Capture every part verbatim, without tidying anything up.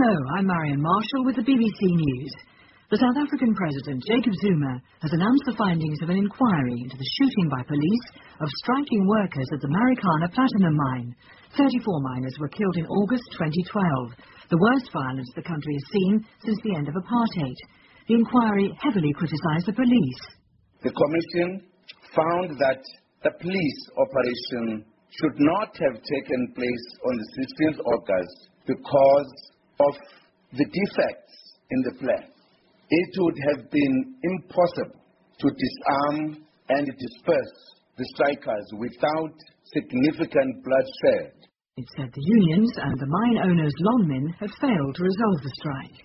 Hello, I'm Marion Marshall with the B B C News. The South African President, Jacob Zuma, has announced the findings of an inquiry into the shooting by police of striking workers at the Marikana Platinum Mine. thirty-four miners were killed in August twenty twelve, the worst violence the country has seen since the end of apartheid. The inquiry heavily criticised the police. The Commission found that the police operation should not have taken place on the sixteenth of August because of the defects in the plan. It would have been impossible to disarm and disperse the strikers without significant bloodshed. It said the unions and the mine owners' longmen had failed to resolve the strike.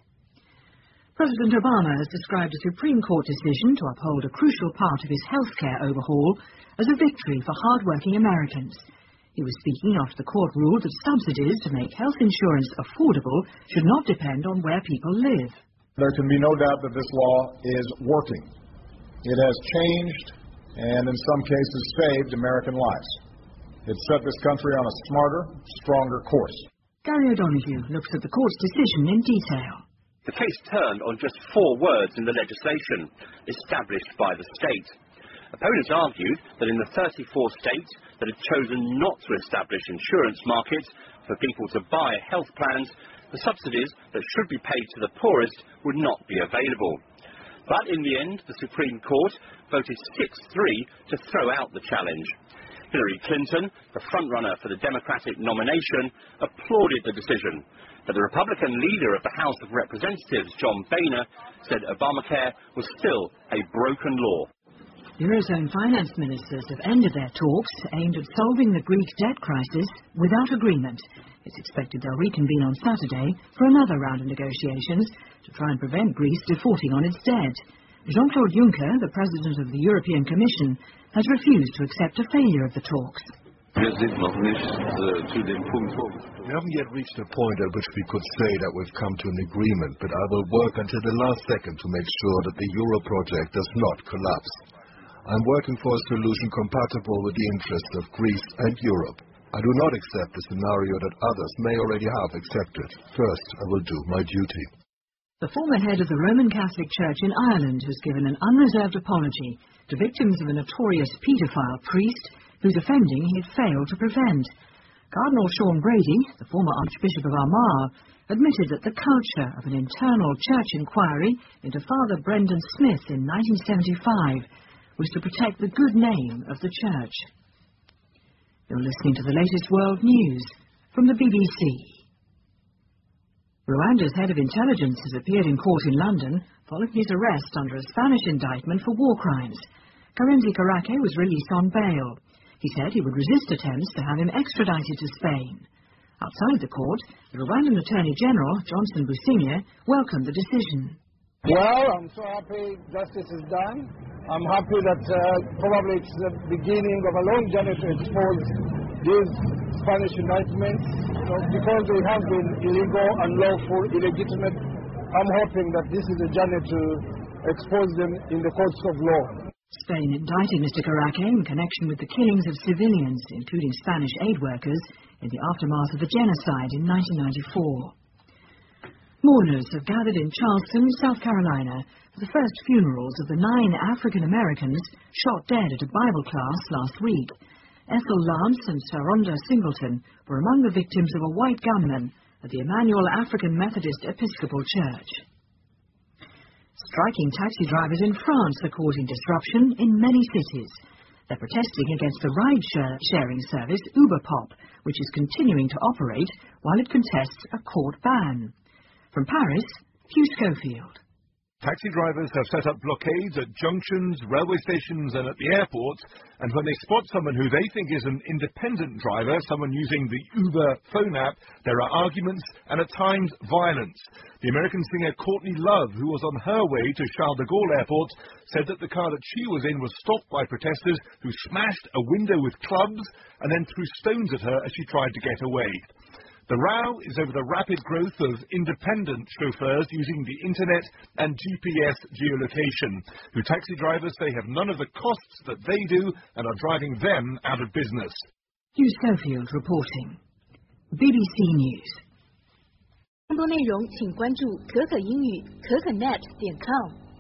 President Obama has described a Supreme Court decision to uphold a crucial part of his healthcare overhaul as a victory for hard-working Americans. He was speaking after the court ruled that subsidies to make health insurance affordable should not depend on where people live. There can be no doubt that this law is working. It has changed and in some cases saved American lives. It set this country on a smarter, stronger course. Gary O'Donoghue looks at the court's decision in detail. The case turned on just four words in the legislation, established by the state. Opponents argued that in the thirty-four states that had chosen not to establish insurance markets for people to buy health plans, the subsidies that should be paid to the poorest would not be available. But in the end, the Supreme Court voted six three to throw out the challenge. Hillary Clinton, the frontrunner for the Democratic nomination, applauded the decision. But the Republican leader of the House of Representatives, John Boehner, said Obamacare was still a broken law. Eurozone finance ministers have ended their talks aimed at solving the Greek debt crisis without agreement. It's expected they'll reconvene on Saturday for another round of negotiations to try and prevent Greece defaulting on its debt. Jean-Claude Juncker, the President of the European Commission, has refused to accept a failure of the talks. We haven't yet reached a point at which we could say that we've come to an agreement, but I will work until the last second to make sure that the Euro project does not collapse. I'm working for a solution compatible with the interests of Greece and Europe. I do not accept the scenario that others may already have accepted. First, I will do my duty. The former head of the Roman Catholic Church in Ireland has given an unreserved apology to victims of a notorious paedophile priest whose offending he had failed to prevent. Cardinal Sean Brady, the former Archbishop of Armagh, admitted that the culture of an internal church inquiry into Father Brendan Smith in nineteen seventy-five was to protect the good name of the church. You're listening to the latest world news from the B B C. Rwanda's head of intelligence has appeared in court in London following his arrest under a Spanish indictment for war crimes. Karenzi Karake was released on bail. He said he would resist attempts to have him extradited to Spain. Outside the court, the Rwandan Attorney General, Johnson Businge, welcomed the decision. Well, I'm so happy justice is done. I'm happy that uh, probably it's the beginning of a long journey to expose these Spanish indictments. So because they have been illegal, unlawful, illegitimate, I'm hoping that this is a journey to expose them in the courts of law. Spain indicted Mister Karake in connection with the killings of civilians, including Spanish aid workers, in the aftermath of the genocide in nineteen ninety-four. Mourners have gathered in Charleston, South Carolina, for the first funerals of the nine African Americans shot dead at a Bible class last week. Ethel Lance and Sharonda Singleton were among the victims of a white gunman at the Emmanuel African Methodist Episcopal Church. Striking taxi drivers in France are causing disruption in many cities. They're protesting against the ride-sharing service Uberpop, which is continuing to operate while it contests a court ban. From Paris, Hugh Schofield. Taxi drivers have set up blockades at junctions, railway stations and at the airports, and when they spot someone who they think is an independent driver, someone using the Uber phone app, there are arguments and at times violence. The American singer Courtney Love, who was on her way to Charles de Gaulle Airport, said that the car that she was in was stopped by protesters who smashed a window with clubs and then threw stones at her as she tried to get away. The row is over the rapid growth of independent chauffeurs using the internet and G P S geolocation, who taxi drivers say have none of the costs that they do and are driving them out of business. Hugh Schofield reporting. B B C News. 更多内容请关注可可英语可可 net 点 com。